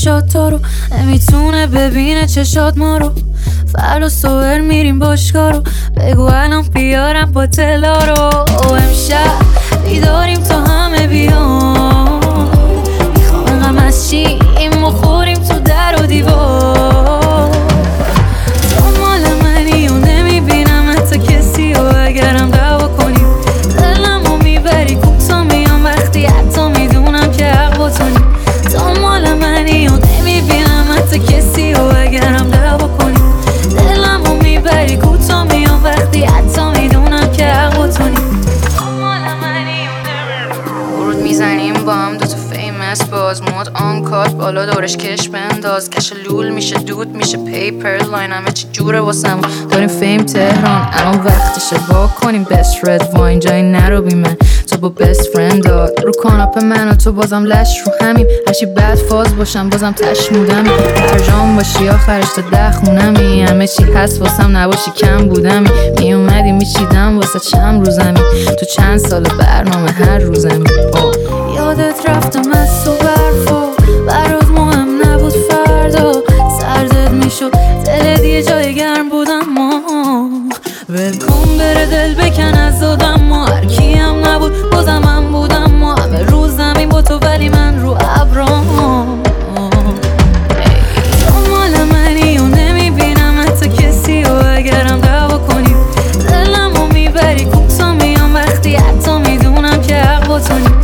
کفشات تو رو نمیتونه ببینه چشات ما رو. فردا صبح میریم باشگاه رو، بگو الان بیارم با تلا رو. امشب بیداریم تا همه بیان، میخوام انقم از چی این مخوریم تو در و دیوار. تو مال منی و نمیبینم حتی کسی و اگرم دعوا کنیم دلمو میبری کوتا میام وقتی حتی میدونم که حق با تو نیم. تو مال منی و نمیبینم حتی کسی و اگرم دعوا کنیم دلمو میبری کوتا میام وقتی حتی میدونم که حق با تو نیم. ورود میزنیم با هم دوتا فیمس باز مود آن کات بالا دورش کش بنداز کش لول میشه دود میشه پیپر لاین همه چی جوره واسم داریم فیم تهران الان وقتشه با کنیم بست رد واین جایی نرو بی من تو با بست فرند داد رو کاناپ من و تو بازم لش رو همیم هرچی بد فاز باشم بازم تشمودم برجام باشی آخرش تا 10 خونمی همه چی هست واسم نباشی کم بودمی میومدی میچیدم واسه چند روزمی تو چند سال برنامه هر روزمی یادت رفتم از تو برفا برات مهم نبود فردا سردت میشد دلت یه جای گرم بودم ما ولکن بره دل بکن از دادم ما هرکی هم نبود بازم من بودم ما همه روز زمین با تو ولی من رو ابرام. تو مال منی و نمیبینم حتی کسی و اگرم دعوا کنیم دلمو میبری کوتا میام وقتی حتی میدونم که حق با تو نیم.